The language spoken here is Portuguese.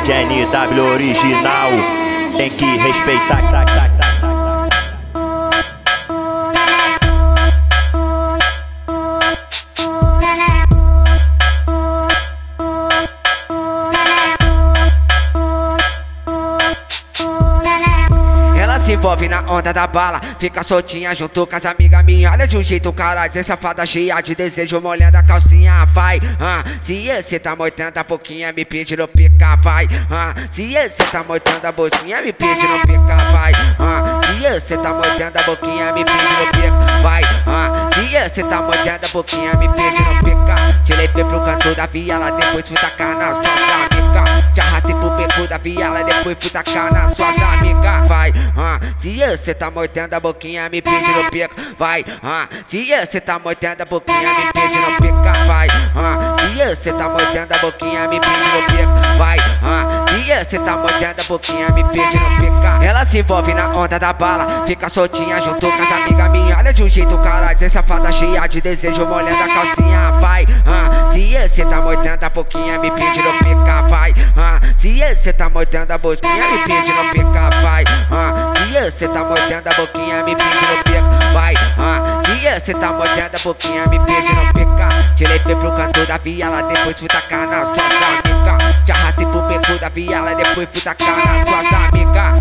DJ NW original, tem que respeitar. Se envolve na onda da bala, fica soltinha junto com as amigas minhas. Olha de um jeito caralho, essa safada cheia de desejo, molhando a calcinha, vai. Se esse tá moitando a boquinha, me pede no pica, vai. Se esse tá moitando a boquinha, me pede no pica, vai. Se esse tá moitando a boquinha, me pede no pica, vai. Se esse tá moitando a boquinha, me pede no pica. Te levei pro canto da viela, depois fui tacar na sua amiga. Te arrastei pro beco da viela, depois fui tacar na sua amiga, vai. Se você tá mordendo a boquinha, me pede no pica, vai. Se você tá mordendo a boquinha, me pede no pica, vai. Se você tá mordendo a boquinha, me pede no pica, vai. Se você tá mordendo a boquinha, me pede no pica. Ela se envolve na onda da bala, fica soltinha junto com as amigas minhas. Olha de um jeito caralho, essa safada cheia de desejo, molhando a calcinha, vai. Se você tá mordendo a boquinha, me pede no pica, vai. Se você tá mordendo a boquinha, me pede no pica, vai. Se você tá mordendo a boquinha, me pede no pica, vai. Se você tá mordendo a boquinha, me pede no pica. Te levei pro canto da viela, depois fui tacar na sua amiga. Te arrastei pro beco da viela, depois fui tacar na sua amiga.